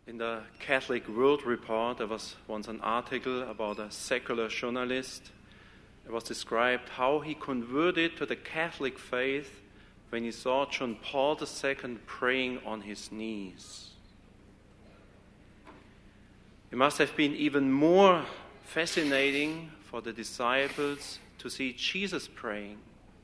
In the Catholic World Report, there was once an article about a secular journalist. It was described how he converted to the Catholic faith when he saw John Paul II praying on his knees. It must have been even more fascinating for the disciples to see Jesus praying.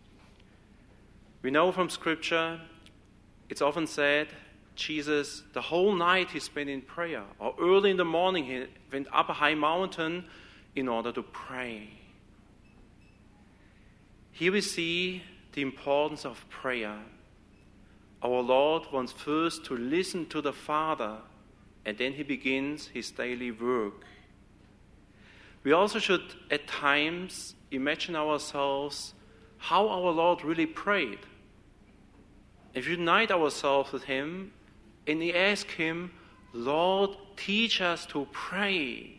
We know from Scripture, it's often said, Jesus, the whole night he spent in prayer, or early in the morning he went up a high mountain in order to pray. Here we see the importance of prayer. Our Lord wants first to listen to the Father, and then he begins his daily work. We also should at times imagine ourselves how our Lord really prayed. If we unite ourselves with him and we ask him, Lord, teach us to pray.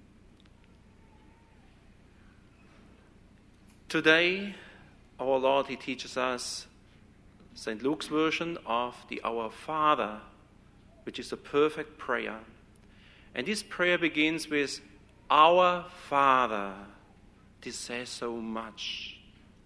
Today, our Lord, he teaches us St. Luke's version of the Our Father, which is a perfect prayer. And this prayer begins with, Our Father. This says so much.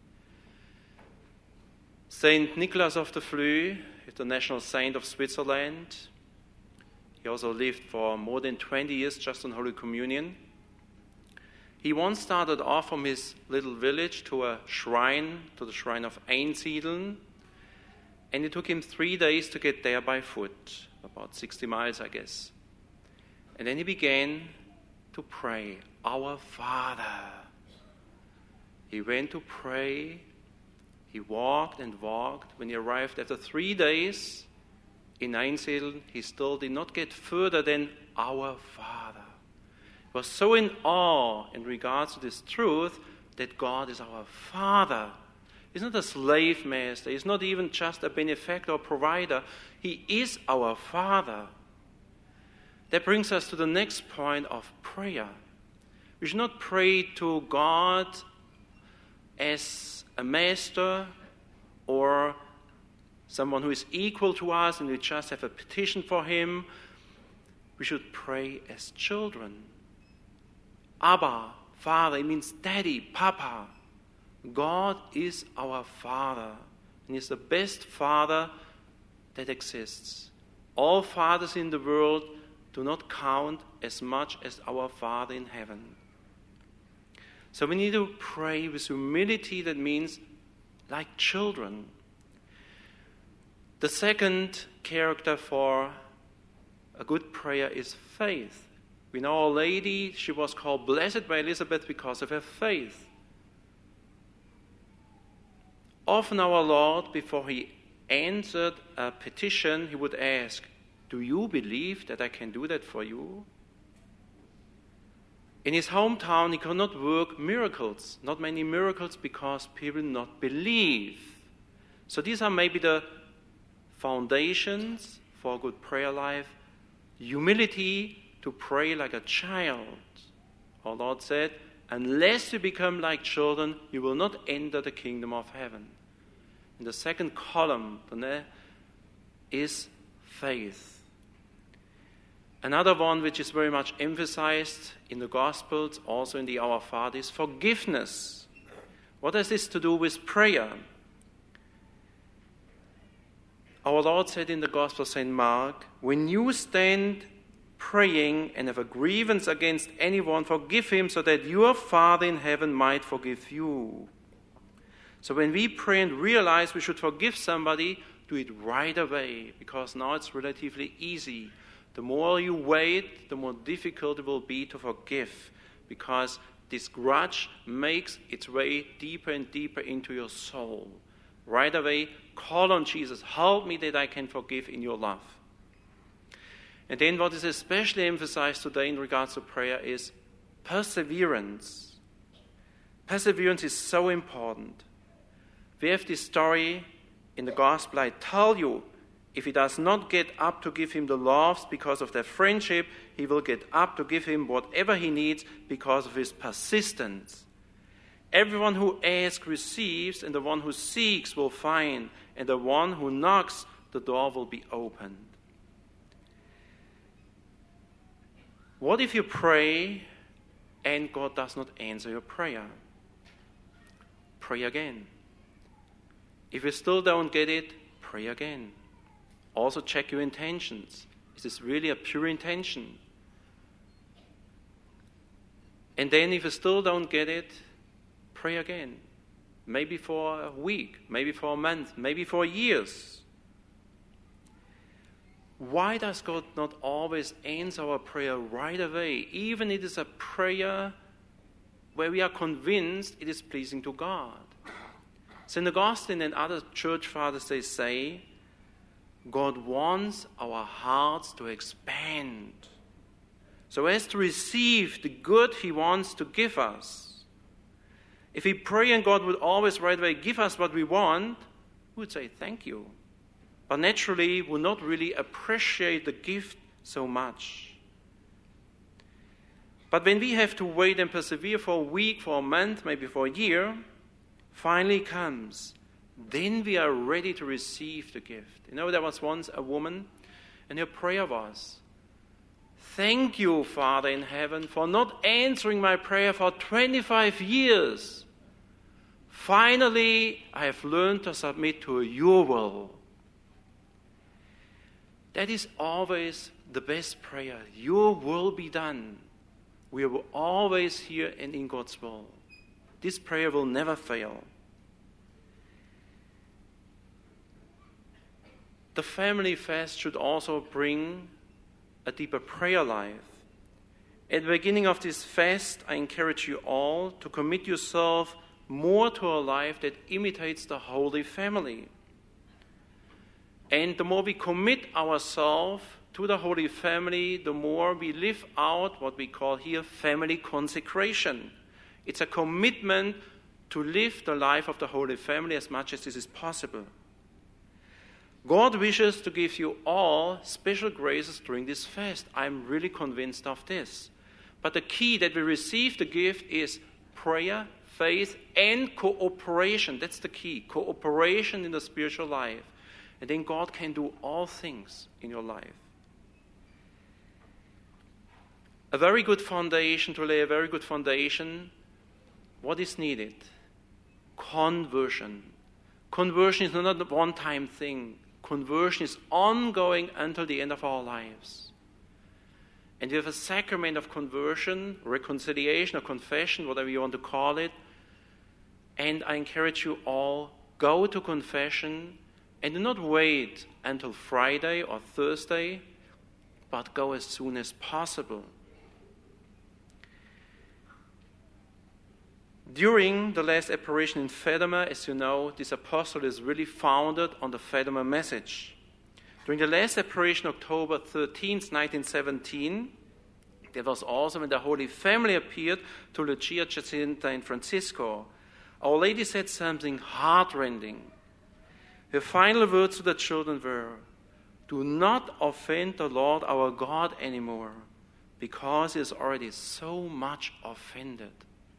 Saint Nicholas of the Flue is the national saint of Switzerland. He also lived for more than 20 years just on Holy Communion. He once started off from his little village to the shrine of Einsiedeln, and it took him 3 days to get there by foot, about 60 miles, I guess. And then he began to pray, Our Father. He went to pray. He walked and walked. When he arrived after 3 days in Einsiedeln, he still did not get further than Our Father. He was so in awe in regards to this truth that God is our Father. He's not a slave master. He's not even just a benefactor or provider. He is our Father. That brings us to the next point of prayer. We should not pray to God as a master or someone who is equal to us and we just have a petition for him. We should pray as children. Abba, Father, it means Daddy, Papa. God is our Father, and He's the best Father that exists. All fathers in the world do not count as much as our Father in heaven. So we need to pray with humility, that means like children. The second character for a good prayer is faith. We know Our Lady, she was called blessed by Elizabeth because of her faith. Often our Lord, before he answered a petition, he would ask, do you believe that I can do that for you? In his hometown, he could not work miracles, not many miracles, because people did not believe. So these are maybe the foundations for a good prayer life. Humility to pray like a child. Our Lord said, unless you become like children, you will not enter the kingdom of heaven. In the second column is faith. Another one which is very much emphasized in the Gospels, also in the Our Father, is forgiveness. What has this to do with prayer? Our Lord said in the Gospel of St. Mark, when you stand praying and have a grievance against anyone, forgive him so that your Father in heaven might forgive you. So when we pray and realize we should forgive somebody, do it right away, because now it's relatively easy. The more you wait, the more difficult it will be to forgive, because this grudge makes its way deeper and deeper into your soul. Right away, call on Jesus. Help me that I can forgive in your love. And then what is especially emphasized today in regards to prayer is perseverance. Perseverance is so important. We have this story in the Gospel. I tell you, if he does not get up to give him the loaves because of their friendship, he will get up to give him whatever he needs because of his persistence. Everyone who asks receives, and the one who seeks will find, and the one who knocks, the door will be opened. What if you pray and God does not answer your prayer? Pray again. If you still don't get it, pray again. Also check your intentions. Is this really a pure intention? And then if you still don't get it, pray again. Maybe for a week, maybe for a month, maybe for years. Why does God not always answer our prayer right away, even if it is a prayer where we are convinced it is pleasing to God? St. Augustine and other church fathers, they say, God wants our hearts to expand so as to receive the good he wants to give us. If we pray and God would always right away give us what we want, we would say thank you. But naturally, we would not really appreciate the gift so much. But when we have to wait and persevere for a week, for a month, maybe for a year, finally comes, then we are ready to receive the gift. You know, there was once a woman, and her prayer was, thank you, Father in heaven, for not answering my prayer for 25 years. Finally, I have learned to submit to your will. That is always the best prayer. Your will be done. We are always here and in God's will. This prayer will never fail. The family fast should also bring a deeper prayer life. At the beginning of this fast, I encourage you all to commit yourself more to a life that imitates the Holy Family. And the more we commit ourselves to the Holy Family, the more we live out what we call here family consecration. It's a commitment to live the life of the Holy Family as much as this is possible. God wishes to give you all special graces during this fast. I'm really convinced of this. But the key that we receive the gift is prayer, faith, and cooperation. That's the key. Cooperation in the spiritual life. And then God can do all things in your life. A very good foundation, to lay a very good foundation, what is needed? Conversion. Conversion is not a one-time thing. Conversion is ongoing until the end of our lives. And we have a sacrament of conversion, reconciliation, or confession, whatever you want to call it. And I encourage you all, go to confession and do not wait until Friday or Thursday, but go as soon as possible. During the last apparition in Fatima, as you know, this apostle is really founded on the Fatima message. During the last apparition, October 13th, 1917, that was also when the Holy Family appeared to Lucia, Jacinta, and Francisco. Our Lady said something heart-rending. Her final words to the children were, do not offend the Lord our God anymore, because he is already so much offended.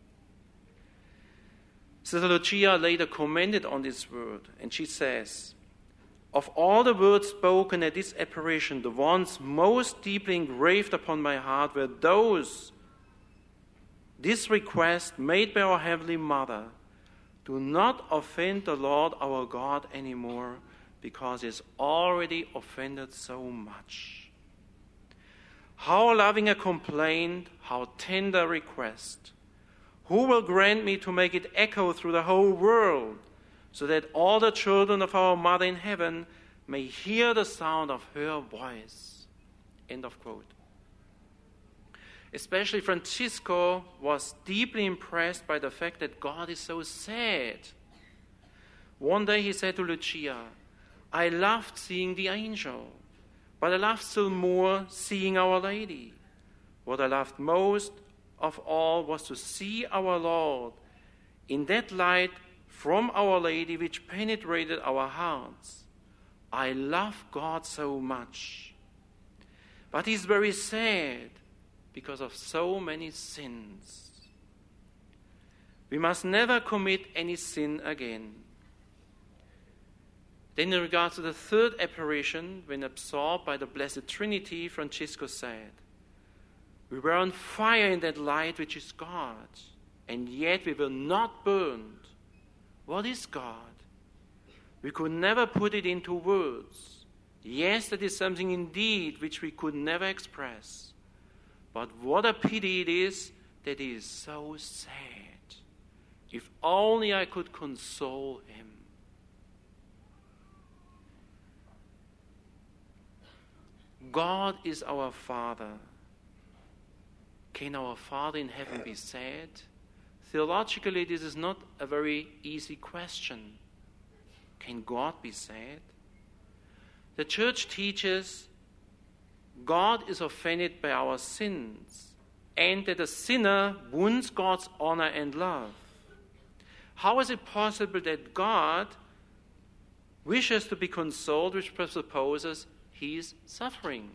Sister Lucia later commented on this word, and she says, of all the words spoken at this apparition, the ones most deeply engraved upon my heart were this request made by our Heavenly Mother, do not offend the Lord our God anymore, because he has already offended so much. How loving a complaint, how tender a request. Who will grant me to make it echo through the whole world, so that all the children of our Mother in heaven may hear the sound of her voice? End of quote. Especially Francisco was deeply impressed by the fact that God is so sad. One day he said to Lucia, I loved seeing the angel, but I loved still more seeing Our Lady. What I loved most of all was to see our Lord in that light from Our Lady which penetrated our hearts. I love God so much. But he's very sad because of so many sins. We must never commit any sin again. Then in regard to the third apparition, when absorbed by the Blessed Trinity, Francisco said, We were on fire in that light which is God, and yet we were not burned. What is God? We could never put it into words. Yes, that is something indeed which we could never express. But what a pity it is that he is so sad. If only I could console him. God is our Father. Can our Father in heaven be sad? Theologically, this is not a very easy question. Can God be sad? The church teaches God is offended by our sins and that a sinner wounds God's honor and love. How is it possible that God wishes to be consoled, which presupposes he is suffering?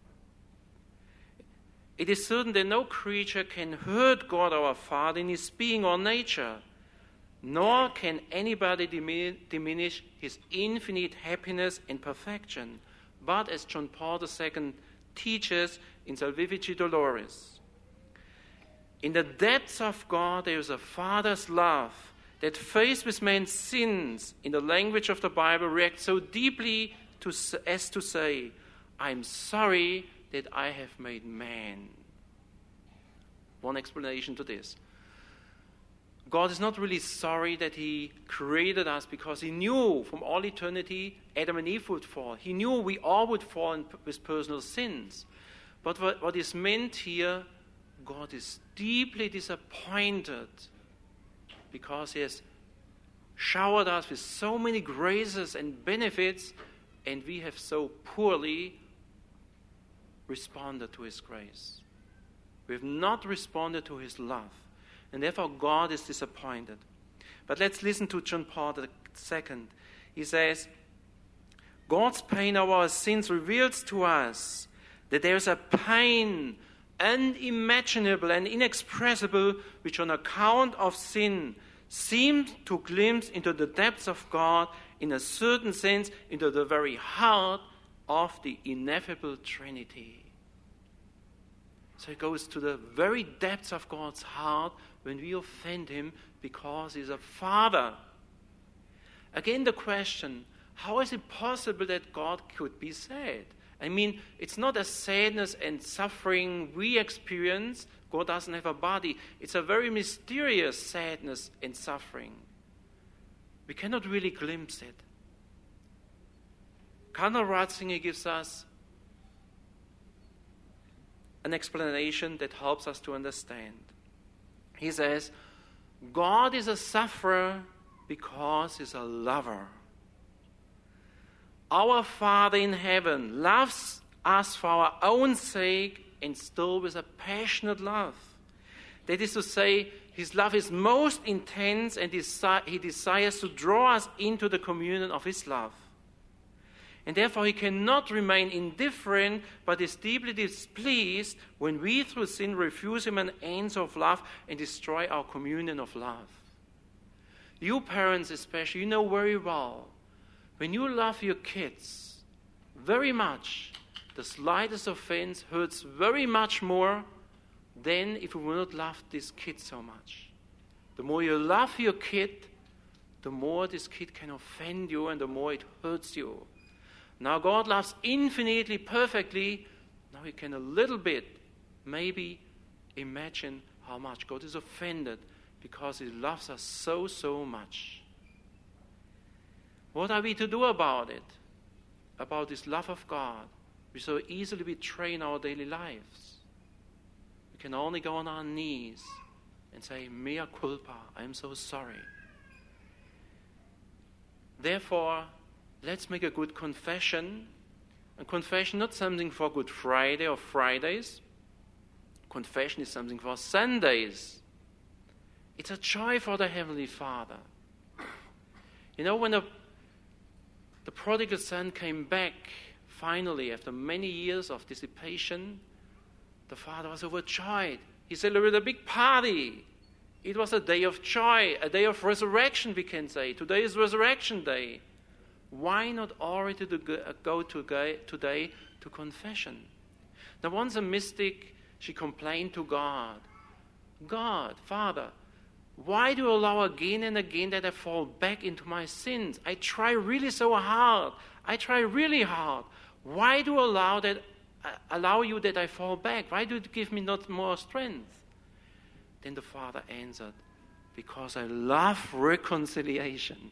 It is certain that no creature can hurt God our Father in his being or nature, nor can anybody diminish his infinite happiness and perfection. But as John Paul II teaches in Salvifici Doloris, in the depths of God there is a Father's love that, faced with man's sins, in the language of the Bible, reacts so deeply as to say, I'm sorry that I have made man. One explanation to this. God is not really sorry that he created us because he knew from all eternity Adam and Eve would fall. He knew we all would fall with personal sins. But what is meant here, God is deeply disappointed because he has showered us with so many graces and benefits, and we have so poorly responded to his grace. We have not responded to his love, and therefore God is disappointed. But let's listen to John Paul II. He says, God's pain over our sins reveals to us that there is a pain unimaginable and inexpressible which on account of sin seems to glimpse into the depths of God, in a certain sense into the very heart of the ineffable Trinity. So it goes to the very depths of God's heart when we offend him because he's a Father. Again, the question, how is it possible that God could be sad? I mean, it's not a sadness and suffering we experience. God doesn't have a body. It's a very mysterious sadness and suffering. We cannot really glimpse it. Cardinal Ratzinger gives us an explanation that helps us to understand. He says, God is a sufferer because he's a lover. Our Father in heaven loves us for our own sake and still with a passionate love. That is to say, his love is most intense and he desires to draw us into the communion of his love. And therefore he cannot remain indifferent, but is deeply displeased when we through sin refuse him an answer of love and destroy our communion of love. You parents especially, you know very well, when you love your kids very much, the slightest offense hurts very much more than if you will not love this kid so much. The more you love your kid, the more this kid can offend you and the more it hurts you. Now God loves infinitely, perfectly. Now we can a little bit maybe imagine how much God is offended because he loves us so, so much. What are we to do about it? About this love of God? We so easily betray in our daily lives. We can only go on our knees and say, mea culpa, I am so sorry. Therefore, let's make a good confession. And confession not something for Good Friday or Fridays. Confession is something for Sundays. It's a joy for the Heavenly Father. You know, when the prodigal son came back, finally, after many years of dissipation, the father was overjoyed. He celebrated a big party. It was a day of joy, a day of resurrection, we can say. Today is Resurrection Day. Why not already go today to confession? Now, once a mystic She complained to God, God, Father, why do you allow again and again that I fall back into my sins? I try really so hard. I try really hard. Why do you allow you that I fall back? Why do you give me not more strength? Then the Father answered, because I love reconciliation.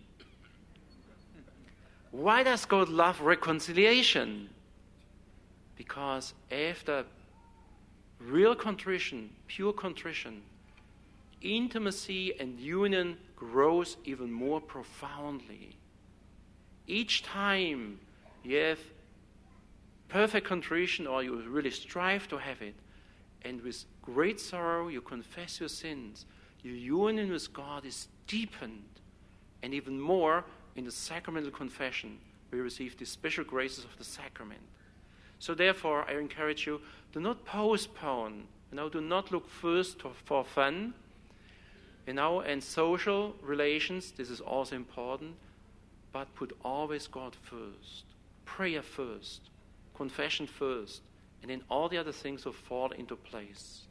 Why does God love reconciliation? Because after real contrition, pure contrition, intimacy and union grows even more profoundly. Each time you have perfect contrition, or you really strive to have it, and with great sorrow you confess your sins, your union with God is deepened. And even more, in the sacramental confession, we receive the special graces of the sacrament. So therefore, I encourage you, do not postpone. Do not look first for fun. And social relations, this is also important, but put always God first. Prayer first. Confession first. And then all the other things will fall into place.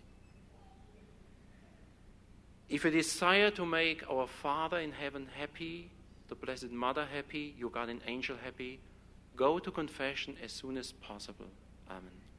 If you desire to make our Father in heaven happy, the Blessed Mother happy, your guardian angel happy, go to confession as soon as possible. Amen.